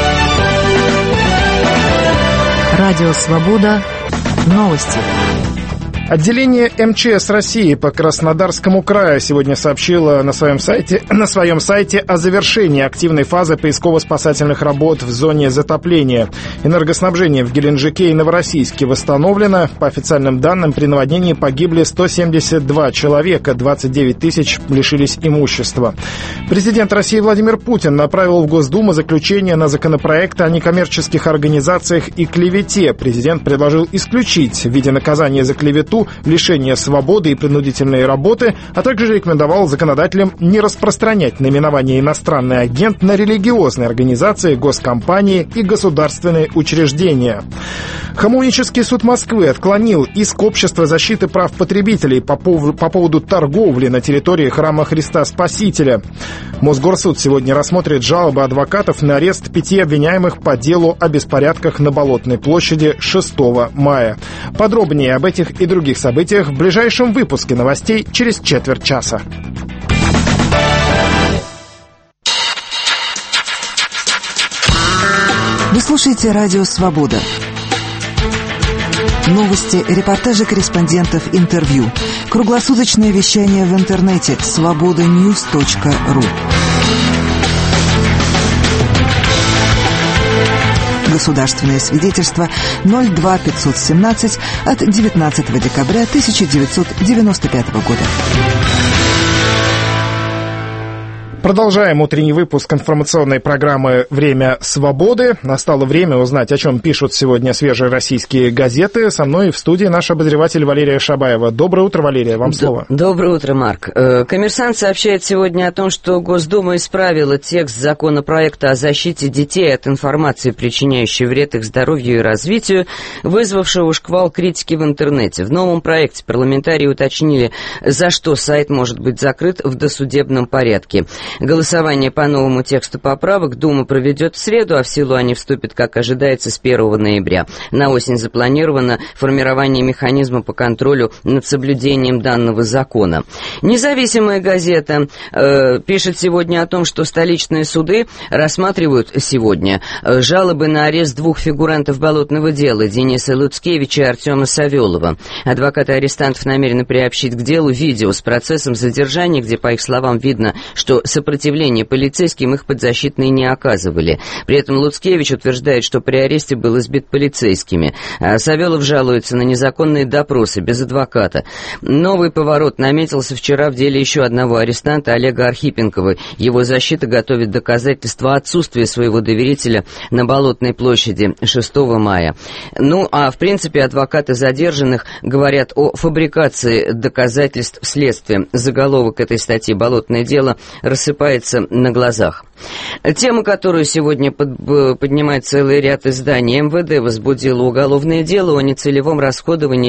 Радио Свобода. Новости. Отделение МЧС России по Краснодарскому краю сегодня сообщило на своем сайте о завершении активной фазы поисково-спасательных работ в зоне затопления. Энергоснабжение в Геленджике и Новороссийске восстановлено. По официальным данным, при наводнении погибли 172 человека, 29 тысяч лишились имущества. Президент России Владимир Путин направил в Госдуму заключение на законопроект о некоммерческих организациях и клевете. Президент предложил исключить в виде наказания за клевету лишение свободы и принудительные работы, а также рекомендовал законодателям не распространять наименование «иностранный агент» на религиозные организации, госкомпании и государственные учреждения. Хамовнический суд Москвы отклонил иск Общества защиты прав потребителей по поводу торговли на территории Храма Христа Спасителя. Мосгорсуд сегодня рассмотрит жалобы адвокатов на арест 5 обвиняемых по делу о беспорядках на Болотной площади 6 мая. Подробнее об этих и других событиях в ближайшем выпуске новостей через четверть часа. Вы слушаете радио «Свобода». Новости, репортажи корреспондентов, интервью. Круглосуточное вещание в интернете svobodanews.ru. Государственное свидетельство 02517 от 19 декабря 1995 года. Продолжаем утренний выпуск информационной программы «Время свободы». Настало время узнать, о чем пишут сегодня свежие российские газеты. Со мной в студии наш обозреватель Валерия Шабаева. Доброе утро, Валерия, вам слово. Доброе утро, Марк. «Коммерсант» сообщает сегодня о том, что Госдума исправила текст законопроекта о защите детей от информации, причиняющей вред их здоровью и развитию, вызвавшего шквал критики в интернете. В новом проекте парламентарии уточнили, за что сайт может быть закрыт в досудебном порядке. Голосование по новому тексту поправок Дума проведет в среду, а в силу они вступят, как ожидается, с 1 ноября. На осень запланировано формирование механизма по контролю над соблюдением данного закона. «Независимая газета» пишет сегодня о том, что столичные суды рассматривают сегодня жалобы на арест 2 фигурантов болотного дела, Дениса Луцкевича и Артема Савелова. Адвокаты арестантов намерены приобщить к делу видео с процессом задержания, где, по их словам, видно, что сопротивление полицейским их подзащитные не оказывали. При этом Луцкевич утверждает, что при аресте был избит полицейскими. А Савелов жалуется на незаконные допросы без адвоката. Новый поворот наметился вчера в деле еще одного арестанта, Олега Архипенкова. Его защита готовит доказательства отсутствия своего доверителя на Болотной площади 6 мая. Ну, а в принципе адвокаты задержанных говорят о фабрикации доказательств следствия. Заголовок этой статьи «Болотное дело» рассыпается на глазах. Тема, которую сегодня поднимает целый ряд изданий. МВД возбудило уголовное дело о нецелевом расходовании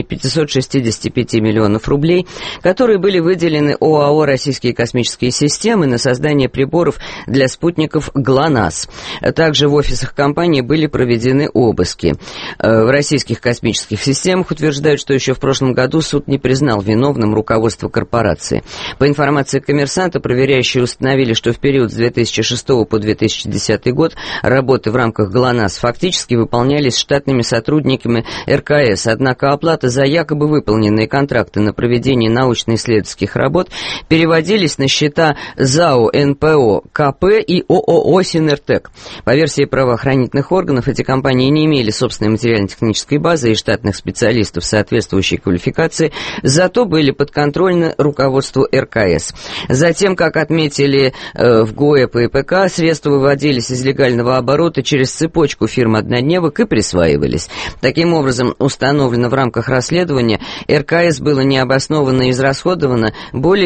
565 миллионов рублей, которые были выделены ОАО «Российские космические системы» на создание приборов для спутников ГЛОНАСС. Также в офисах компании были проведены обыски. В российских космических системах утверждают, что еще в прошлом году суд не признал виновным руководство корпорации. По информации «Коммерсанта», проверяющие установили, что в период с 2006 по 2010 год работы в рамках ГЛОНАСС фактически выполнялись штатными сотрудниками РКС, однако оплата за якобы выполненные контракты на проведение научно-исследовательских работ переводились на счета ЗАО НПО КП и ООО «Синертек». По версии правоохранительных органов, эти компании не имели собственной материально-технической базы и штатных специалистов соответствующей квалификации, зато были подконтрольны руководству РКС. Затем, как отметили в ГОЭП и ПК, средства выводились из легального оборота через цепочку фирм-однодневок и присваивались. Таким образом, установлено в рамках расследования, РКС было необоснованно израсходовано более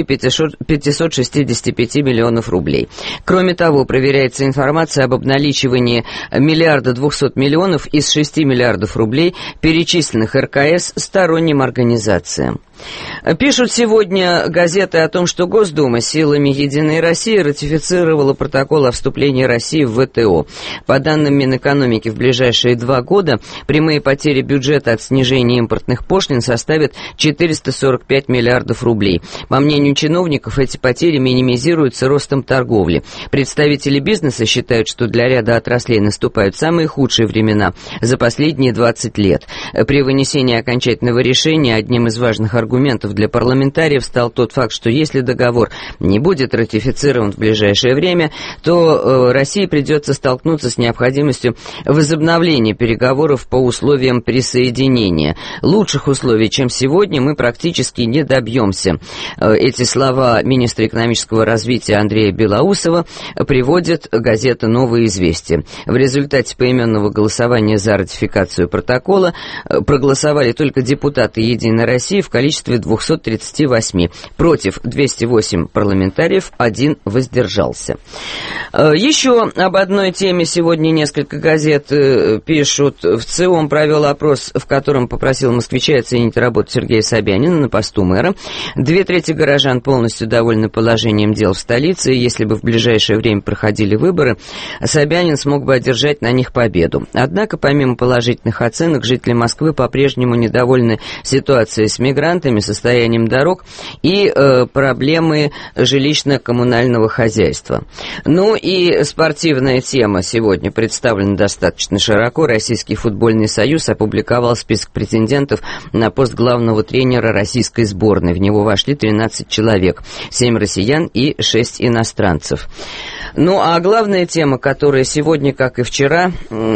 565 миллионов рублей. Кроме того, проверяется информация об обналичивании 1 200 миллионов из 6 миллиардов рублей, перечисленных РКС сторонним организациям. Пишут сегодня газеты о том, что Госдума силами «Единой России» ратифицировала протокол о вступлении России в ВТО. По данным Минэкономики, в ближайшие 2 года прямые потери бюджета от снижения импортных пошлин составят 445 миллиардов рублей. По мнению чиновников, эти потери минимизируются ростом торговли. Представители бизнеса считают, что для ряда отраслей наступают самые худшие времена за последние 20 лет. При вынесении окончательного решения одним из важных аргументов для парламентариев стал тот факт, что если договор не будет ратифицирован в ближайшее время, то России придется столкнуться с необходимостью возобновления переговоров по условиям присоединения. Лучших условий, чем сегодня, мы практически не добьемся. Эти слова министра экономического развития Андрея Белоусова приводит газета «Новые известия». В результате поименного голосования за ратификацию протокола проголосовали только депутаты «Единой России» в количестве количестве 238. Против 208 парламентариев, 1 воздержался. Еще об одной теме сегодня несколько газет пишут. ВЦИОМ провел опрос, в котором попросил москвичей оценить работу Сергея Собянина на посту мэра. 2/3 горожан полностью довольны положением дел в столице, и если бы в ближайшее время проходили выборы, Собянин смог бы одержать на них победу. Однако, помимо положительных оценок, жители Москвы по-прежнему недовольны ситуацией с мигрантами, состоянием дорог и проблемы жилищно-коммунального хозяйства. Ну и спортивная тема сегодня представлена достаточно широко. Российский футбольный союз опубликовал список претендентов на пост главного тренера российской сборной. В него вошли 13 человек, 7 россиян и 6 иностранцев. Ну а главная тема, которая сегодня, как и вчера,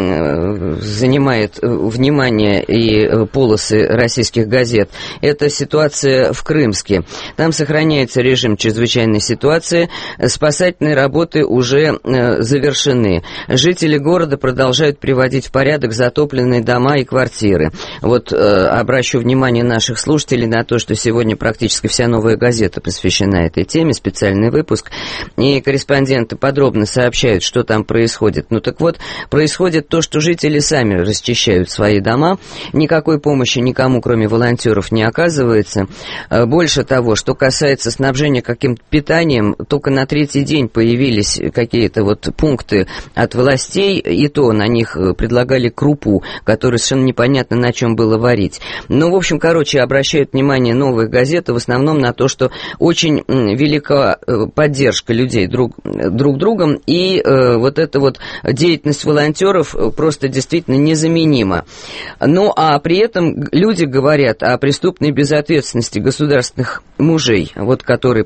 занимает внимание и полосы российских газет, это ситуация в Крымске. Там сохраняется режим чрезвычайной ситуации, спасательные работы уже завершены. Жители города продолжают приводить в порядок затопленные дома и квартиры. Вот обращу внимание наших слушателей на то, что сегодня практически вся «Новая газета» посвящена этой теме, специальный выпуск, и корреспонденты подробно сообщают, что там происходит. Ну так вот, происходит то, что жители сами расчищают свои дома, никакой помощи никому, кроме волонтеров, не оказывается. Больше того, что касается снабжения каким-то питанием, только на 3-й день появились какие-то вот пункты от властей, и то на них предлагали крупу, которую совершенно непонятно на чем было варить. Ну, в общем, обращают внимание «Новая газета» в основном на то, что очень велика поддержка людей друг другом, и вот эта вот деятельность волонтеров просто действительно незаменима. Ну, а при этом люди говорят о преступной безответственности государственных мужей, вот который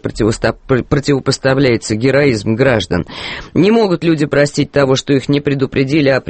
противопоставляется героизм граждан. Не могут люди простить того, что их не предупредили о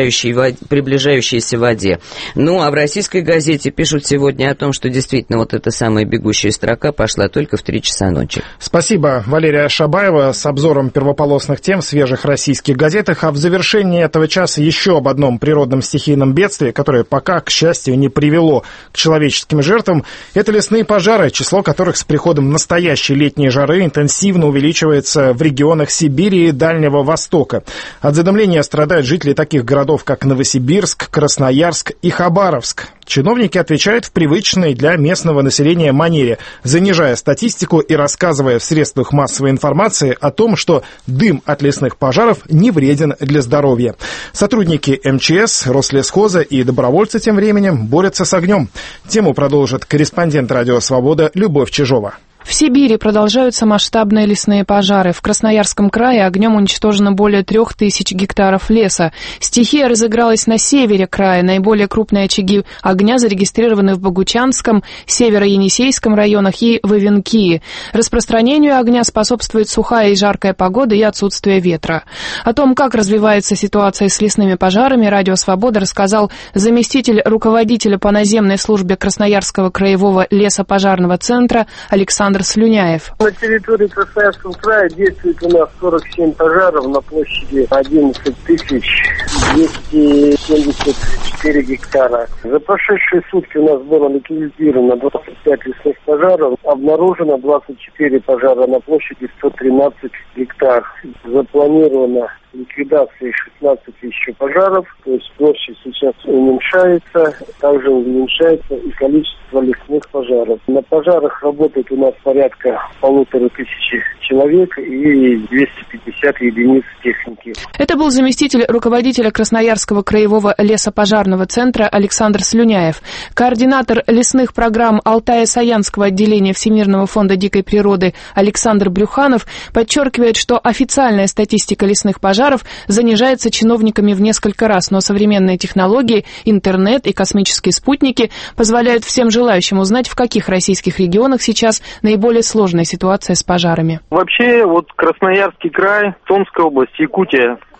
приближающейся воде. Ну, а в российской газете пишут сегодня о том, что действительно вот эта самая бегущая строка пошла только в 3 часа ночи. Спасибо, Валерия Шабаева, с обзором первополосных тем в свежих российских газетах. А в завершении этого часа еще об одном природном стихийном бедствии, которое пока, к счастью, не привело к человеческим жертвам. Это лесные пожары, число которых с приходом настоящей летней жары интенсивно увеличивается в регионах Сибири и Дальнего Востока. От задымления страдают жители таких городов, как Новосибирск, Красноярск и Хабаровск. Чиновники отвечают в привычной для местного населения манере, занижая статистику и рассказывая в средствах массовой информации о том, что дым от лесных пожаров не вреден для здоровья. Сотрудники МЧС, Рослесхоза и добровольцы тем временем борются с огнем. Тему продолжит корреспондент «Радио Свобода» Любовь Чижова. В Сибири продолжаются масштабные лесные пожары. В Красноярском крае огнем уничтожено более 3000 гектаров леса. Стихия разыгралась на севере края. Наиболее крупные очаги огня зарегистрированы в Богучанском, Северо-Енисейском районах и в Ивенкии. Распространению огня способствует сухая и жаркая погода и отсутствие ветра. О том, как развивается ситуация с лесными пожарами, «Радио Свобода» рассказал заместитель руководителя по наземной службе Красноярского краевого лесопожарного центра Александр Слюняев. На территории Красноярского края действует у нас 47 пожаров на площади 11 274 гектара. За прошедшие сутки у нас было ликвидировано 25 лесных пожаров, обнаружено 24 пожара на площади 113 гектар. Запланировано ликвидации 16 еще пожаров, то есть площадь сейчас уменьшается, также уменьшается и количество лесных пожаров. На пожарах работает у нас порядка 1500 человек и 250 единиц техники. Это был заместитель руководителя Красноярского краевого лесопожарного центра Александр Слюняев. Координатор лесных программ Алтая-Саянского отделения Всемирного фонда дикой природы Александр Брюханов подчеркивает, что официальная статистика лесных пожаров занижается чиновниками в несколько раз, но современные технологии, интернет и космические спутники позволяют всем желающим узнать, в каких российских регионах сейчас наиболее сложная ситуация с пожарами. Вообще, вот Красноярский край, Томская область, Якутия,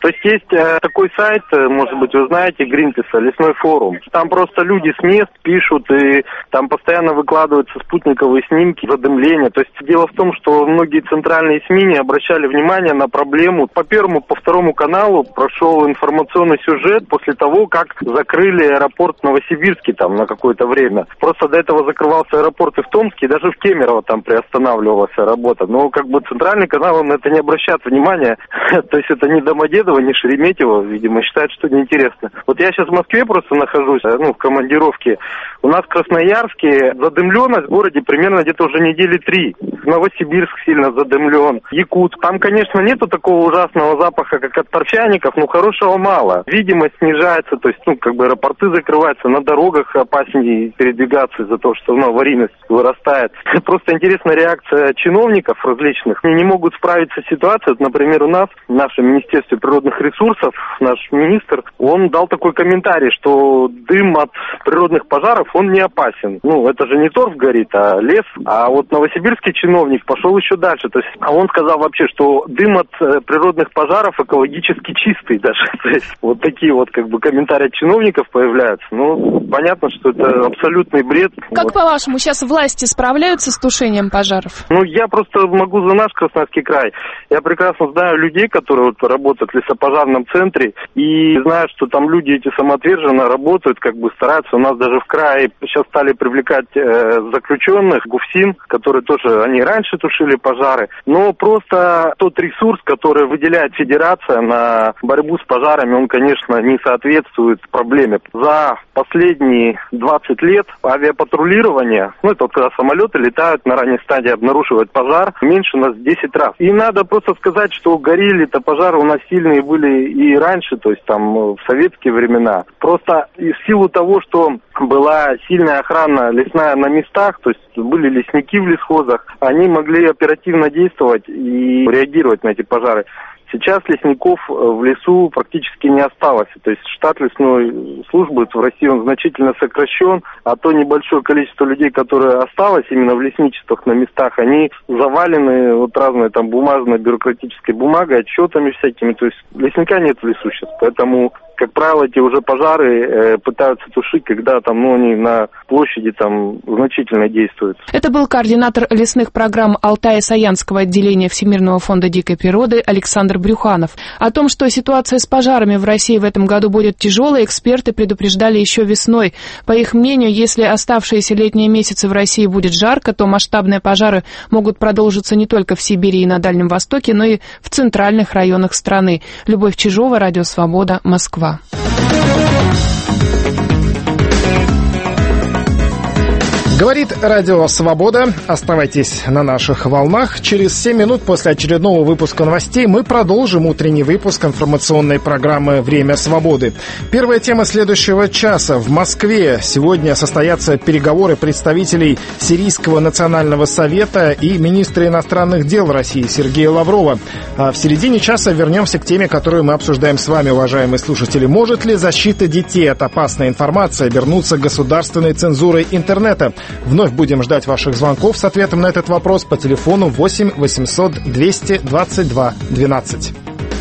То есть есть такой сайт, может быть, вы знаете, Гринписа, Лесной форум. Там просто люди с мест пишут, и там постоянно выкладываются спутниковые снимки, задымления. То есть дело в том, что многие центральные СМИ не обращали внимания на проблему. По Первому, по Второму каналу прошел информационный сюжет после того, как закрыли аэропорт Новосибирский там на какое-то время. Просто до этого закрывался аэропорт и в Томске, и даже в Кемерово там приостанавливалась работа. Но как бы центральный канал на это не обращает внимания. То есть это не Домодедово, не Шереметьево, видимо, считают, что неинтересно. Вот я сейчас в Москве просто нахожусь, в командировке. У нас в Красноярске задымленность в городе примерно где-то уже недели 3. Новосибирск сильно задымлен. Якутск. Там, конечно, нету такого ужасного запаха, как от торфяников, но хорошего мало. Видимость снижается, то есть, аэропорты закрываются, на дорогах опаснее передвигаться из-за того, что, аварийность вырастает. Просто интересная реакция чиновников различных. Они не могут справиться с ситуацией. Вот, например, у нас, в нашем Министерстве природных ресурсов, наш министр, он дал такой комментарий, что дым от природных пожаров, он не опасен. Это же не торф горит, а лес. А вот новосибирский чиновник пошел еще дальше. То есть, он сказал вообще, что дым от природных пожаров экологически чистый даже. То есть, вот такие вот комментарии от чиновников появляются. Понятно, что это абсолютный бред. Как по-вашему, сейчас власти справляются с тушением пожаров? Я просто могу за наш Красноярский край. Я прекрасно знаю людей, которые работают в лесопожарном центре, и знаю, что там люди эти самоотверженно работают, стараются. У нас даже в крае сейчас стали привлекать заключенных, ГУФСИН, которые тоже, они раньше тушили пожары. Но просто тот ресурс, который выделяет Федерация на борьбу с пожарами, он, конечно, не соответствует проблеме. За последние 20 лет авиапатрулирование, это когда самолеты летают на ранней стадии, обнаруживают пожар, меньше у нас в 10 раз. И надо просто сказать, что горели-то пожары у нас сильные были и раньше, то есть в советские времена. Просто в силу того, что была сильная охрана лесная на местах, то есть были лесники в лесхозах, они могли оперативно действовать и реагировать на эти пожары. Сейчас лесников в лесу практически не осталось. То есть штат лесной службы в России он значительно сокращен, а то небольшое количество людей, которое осталось именно в лесничествах на местах, они завалены разной бумажной бюрократической бумагой, отчетами всякими. То есть лесника нет в лесу сейчас, поэтому, как правило, эти уже пожары пытаются тушить, когда они на площади значительно действуют. Это был координатор лесных программ Алтая-Саянского отделения Всемирного фонда дикой природы Александр Брюханов. О том, что ситуация с пожарами в России в этом году будет тяжелой, эксперты предупреждали еще весной. По их мнению, если оставшиеся летние месяцы в России будет жарко, то масштабные пожары могут продолжиться не только в Сибири и на Дальнем Востоке, но и в центральных районах страны. Любовь Чижова, Радио Свобода, Москва. Говорит Радио Свобода. Оставайтесь на наших волнах. Через 7 минут после очередного выпуска новостей мы продолжим утренний выпуск информационной программы «Время свободы». Первая тема следующего часа. В Москве сегодня состоятся переговоры представителей Сирийского национального совета и министра иностранных дел России Сергея Лаврова. А в середине часа вернемся к теме, которую мы обсуждаем с вами, уважаемые слушатели. Может ли защита детей от опасной информации обернуться государственной цензурой интернета? Вновь будем ждать ваших звонков с ответом на этот вопрос по телефону 8 800 222 12.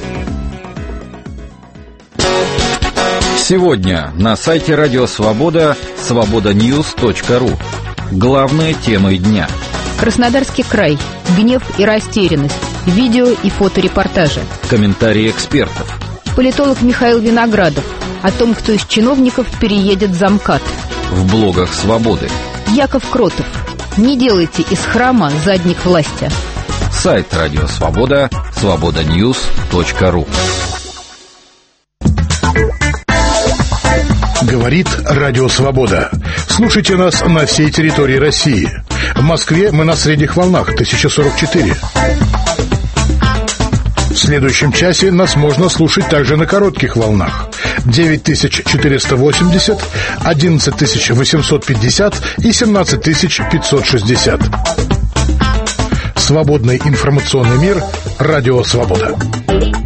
Сегодня на сайте Радио Свобода свободаньюз.ру. Главные темы дня. Краснодарский край. Гнев и растерянность. Видео и фоторепортажи. Комментарии экспертов. Политолог Михаил Виноградов. О том, кто из чиновников переедет в замкат. В блогах Свободы. Яков Кротов. Не делайте из храма задник власти. Сайт Радио Свобода свободаньюз.ру. Говорит Радио Свобода. Слушайте нас на всей территории России. В Москве мы на средних волнах 1044. В следующем часе нас можно слушать также на коротких волнах 9480, 11850 и 17560. Свободный информационный мир. Радио Свобода.